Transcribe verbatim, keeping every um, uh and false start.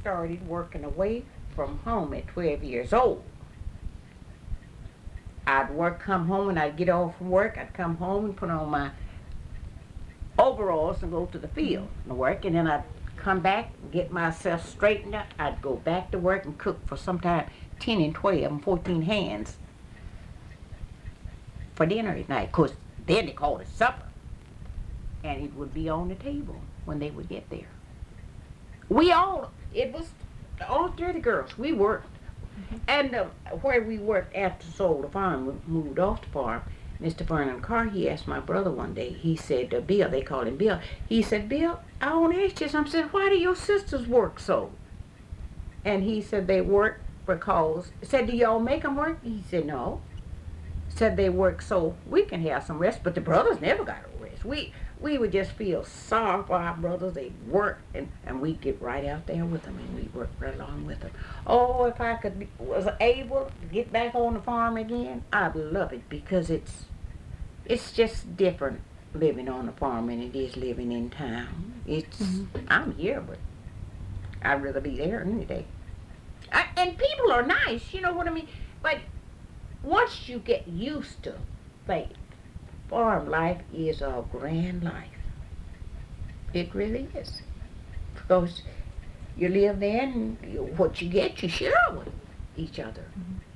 started working away from home at twelve years old. I'd work, come home, and I'd get off from work. I'd come home and put on my overalls and go to the field and work, and then I'd come back and get myself straightened up. I'd go back to work and cook for sometime ten and twelve and fourteen hands for dinner at night. Of course, then they called it supper, and it would be on the table when they would get there. We all, it was all thirty girls. We worked. Mm-hmm. And uh, where we worked after sold the farm, we moved off the farm, Mister Vernon Carr, he asked my brother one day, he said, uh, Bill, they called him Bill, he said, Bill, I want to ask you something. I said, why do your sisters work so? And he said, they work because, said, do y'all make them work? He said, no. Said they work so we can have some rest, but the brothers never got a rest. We we would just feel sorry for our brothers. They work, and, and we'd get right out there with them, and we'd work right along with them. Oh, if I could be, was able to get back on the farm again, I'd love it, because it's it's just different living on the farm than it is living in town. It's mm-hmm. I'm here, but I'd rather be there any day. I, and people are nice, you know what I mean? But once you get used to faith, farm life is a grand life. It really is. Because you live there, and you, what you get, you share with each other. Mm-hmm.